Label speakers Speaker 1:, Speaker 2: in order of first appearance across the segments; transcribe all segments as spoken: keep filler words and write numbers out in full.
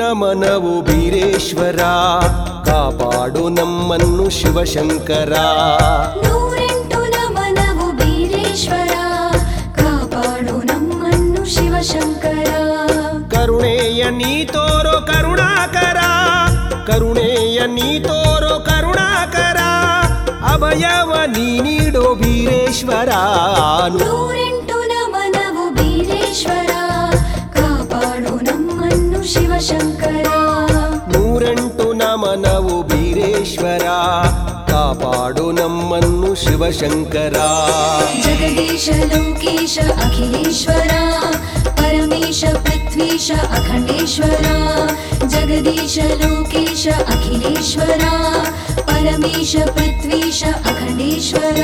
Speaker 1: ನಮನವು ಬೀರೇಶ್ವರ, ಕಾಪಾಡು ನಮ್ಮನ್ನು ಶಿವಶಂಕರ.
Speaker 2: ನೂರೆಂಟು ನಮನವು ಬೀರೇಶ್ವರ, ಕಾಪಾಡು ನಮ್ಮನ್ನು ಶಿವಶಂಕರ.
Speaker 1: ಕರುಣೆಯ ನೀ ತೋರೋ ಕರುಣಾಕರ, ಕರುಣೆಯ ನೀ ತೋರೋ ಕರುಣಾಕರ, ಅಭಯವ ನೀ ನೀಡೋ ಬೀರೇಶ್ವರ.
Speaker 2: ನೂರೆಂಟು ನಮನವು ಬೀರೇಶ್ವರ, ಕಾಪಾಡು ನಮ್ಮನ್ನು ಶಿವಶಂಕರ.
Speaker 1: ನೂರೆಂಟು ನಮನವು ಬೀರೇಶ್ವರ, ಕಾಪಾಡು ನಮ್ಮನ್ನು ಶಿವಶಂಕರ.
Speaker 2: ಜಗದೀಶ ಲೋಕೇಶ ಅಖಿಲೇಶ್ವರ, ಪರಮೇಶ ಪೃಥ್ವೀಶ ಅಖಂಡೇಶ್ವರ. ಜಗದೀಶ ಲೋಕೇಶ ಅಖಿಲೇಶ್ವರ, ಪರಮೇಶ ಪೃಥ್ವೀಶ ಅಖಂಡೇಶ್ವರ.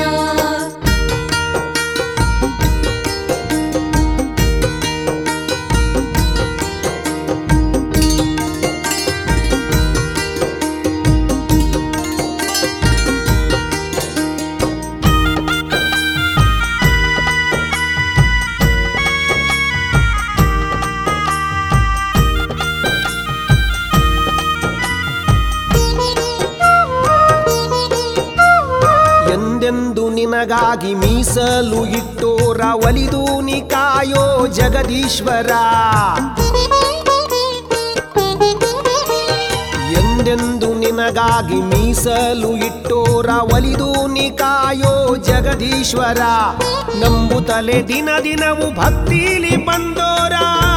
Speaker 1: ಎಂದೆಂದು ನಿನಗಾಗಿ ಮೀಸಲು ಇಟ್ಟೋರ ಒಲಿದು ನಿ ಕಾಯೋ ಜಗದೀಶ್ವರ. ಎಂದೆಂದು ನಿನಗಾಗಿ ಮೀಸಲು ಇಟ್ಟೋರ ಒಲಿದು ನಿ ಕಾಯೋ ಜಗದೀಶ್ವರ. ನಂಬುತ್ತಲೆ ದಿನ ದಿನವು ಭಕ್ತಿಲಿ ಬಂದೋರ,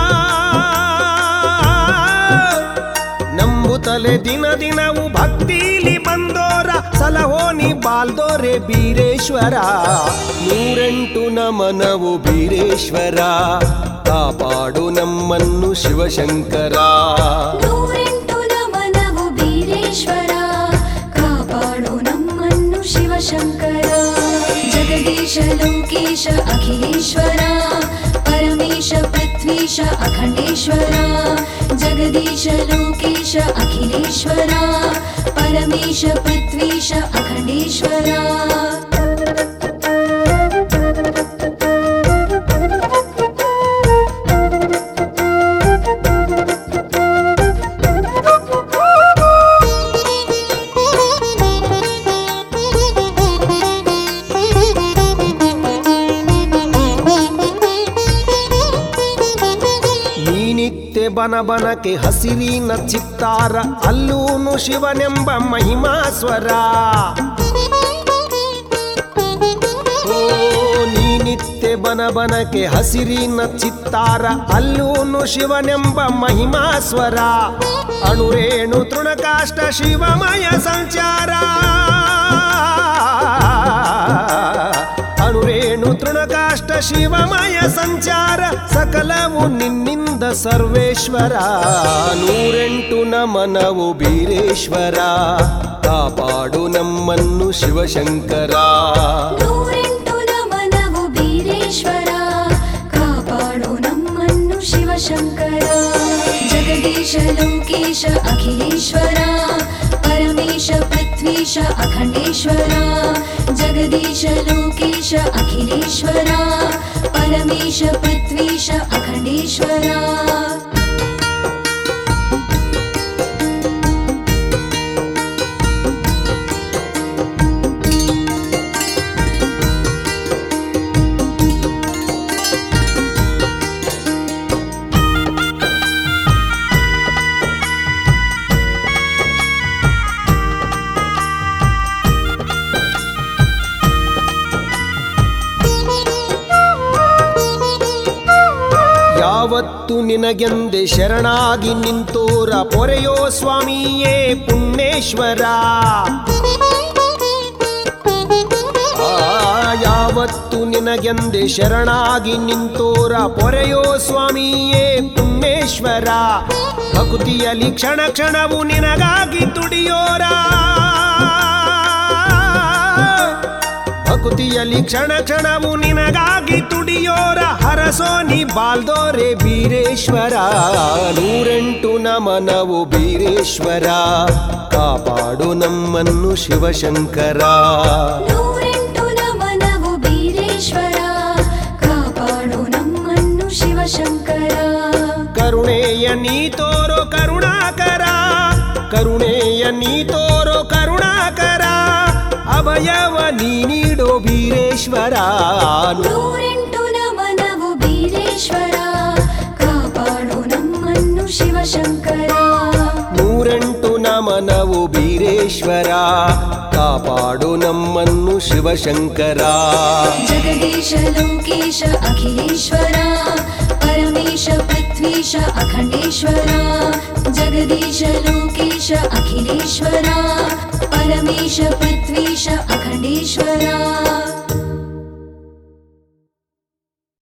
Speaker 1: ನಂಬುತ್ತಲೆ ದಿನ ದಿನವು ಭಕ್ತಿಲಿ ಬಂದೋರ, ಸಲಹೋನಿ ಬಾಲ್ದೋರೆ ಬೀರೇಶ್ವರ. ನೂರೆಂಟು ನಮನವು ಬೀರೇಶ್ವರ, ಕಾಪಾಡು ನಮ್ಮನ್ನು ಶಿವಶಂಕರ.
Speaker 2: ನೂರೆಂಟು ನಮನವು ಬೀರೇಶ್ವರ, ಕಾಪಾಡು ನಮ್ಮನ್ನು ಶಿವಶಂಕರ. ಜಗದೀಶ ಲೋಕೇಶ ಅಖಿಲೇಶ್ವರ, ಪರಮೇಶ ಪೃಥ್ವೀಶ ಅಖಂಡೇಶ್ವರ. ಜಗದೀಶ ಲೋಕೇಶ ಅಖಿಲೇಶ್ವರ, ಪರಮೇಶ ಪೃಥ್ವೀಶ ಅಖಂಡೇಶ್ವರ.
Speaker 1: ಬನಬನಕೆ ಹಸಿರಿನ ಚಿತ್ತಾರ, ಅಲ್ಲೂನು ಶಿವನೆಂಬ ಮಹಿಮಾಸ್ವರ. ಓ ನೀ ನಿತ್ಯ ಬನಬನಕೆ ಹಸಿರಿನ ಚಿತ್ತಾರ, ಅಲ್ಲೂನು ಶಿವನೆಂಬ ಮಹಿಮಾಸ್ವರ. ಅಣುರೇಣು ತೃಣಕಾಷ್ಟ ಶಿವಮಯ ಸಂಚಾರ, ಅಣುರೇಣು ತೃಣಕಾಷ್ಟ ಶಿವಮಯ ಸಂಚಾರ, ಸಕಲವು ನಿನ್ನಿಂದ ಸರ್ವೇಶ್ವರ. ನೂರೆಂಟು ನಮನವು ಬೀರೇಶ್ವರ, ಕಾಪಾಡು ನಮ್ಮನ್ನು ಶಿವಶಂಕರ.
Speaker 2: ನೂರೆಂಟು ನಮನವು ಬೀರೇಶ್ವರ, ಕಾಪಾಡು ನಮ್ಮನ್ನು ಶಿವಶಂಕರ. ಜಗದೀಶ ಲೋಕೇಶ ಅಖಿಲೇಶ್ವರ, ಪರಮೇಶ ಪೃಥ್ವೀಶ ಅಖಂಡೇಶ್ವರ. ಜಗದೀಶ ಲೋಕೇಶ ಅಖಿಲೇಶ್ವರ, ಪರಮೇಶ ಪೃಥ್ವೀಶ ಅಖಂಡೇಶ್ವರ.
Speaker 1: ಯಾವತ್ತು ನಿನಗೆಂದೆ ಶರಣಾಗಿ ನಿಂತೋರ ಪೊರೆಯೋ ಸ್ವಾಮಿಯೇ ಪುಣ್ಯೇಶ್ವರ. ಆ ಯಾವತ್ತು ನಿನಗೆಂದೆ ಶರಣಾಗಿ ನಿಂತೋರ ಪೊರೆಯೋ ಸ್ವಾಮಿಯೇ ಪುಣ್ಯೇಶ್ವರ. ಭಕ್ತಿಯಲ್ಲಿ ಕ್ಷಣ ಕ್ಷಣವು ನಿನಗಾಗಿ ತುಡಿಯೋರ, ಭಕ್ತಿಯಲ್ಲಿ ಕ್ಷಣ ಕ್ಷಣವು ನಿನಗಾಗಿ ತುಡಿಯೋರ, ಹರಸೋನಿ ಬಾಲ್ದೋರೆ ಬೀರೇಶ್ವರ. ನೂರೆಂಟು ನಮನವು ಬೀರೇಶ್ವರ, ಕಾಪಾಡು ನಮ್ಮನ್ನು ಶಿವಶಂಕರ.
Speaker 2: ನೂರೆಂಟು ನಮನವು ಬೀರೇಶ್ವರ, ಕಾಪಾಡು ನಮ್ಮನ್ನು ಶಿವಶಂಕರ.
Speaker 1: ಕರುಣೆಯ ನೀ ತೋರೋ ಕರುಣಾ ಕರುಣೆಯ ನೀ ತೋರೋ ಕರುಣಾಕರ ಅಭಯವ ನೀ ನೀಡೋ ಬೀರೇಶ್ವರ
Speaker 2: ನೂರೆಂಟು ನಮನವು ಬೀರೇಶ್ವರ ಕಾಪಾಡು ನಮ್ಮನ್ನು ಶಿವಶಂಕರ
Speaker 1: ನೂರೆಂಟು ನಮನವು ಬೀರೇಶ್ವರ ಕಾಪಾಡು ನಮ್ಮನ್ನು ಶಿವಶಂಕರ
Speaker 2: ಜಗದೀಶ ಲೋಕೇಶ ಅಖಿಲೇಶ್ವರ ಪರಮೇಶ ಪೃಥ್ವೀಶ ಅಖಂಡೇಶ್ವರ ಜಗದೀಶ ಲೋಕೇಶ ಅಖಿಲೇಶ್ವರ ಪರಮೇಶ ಪೃಥ್ವೀಶ ಅಖಂಡೇಶ್ವರ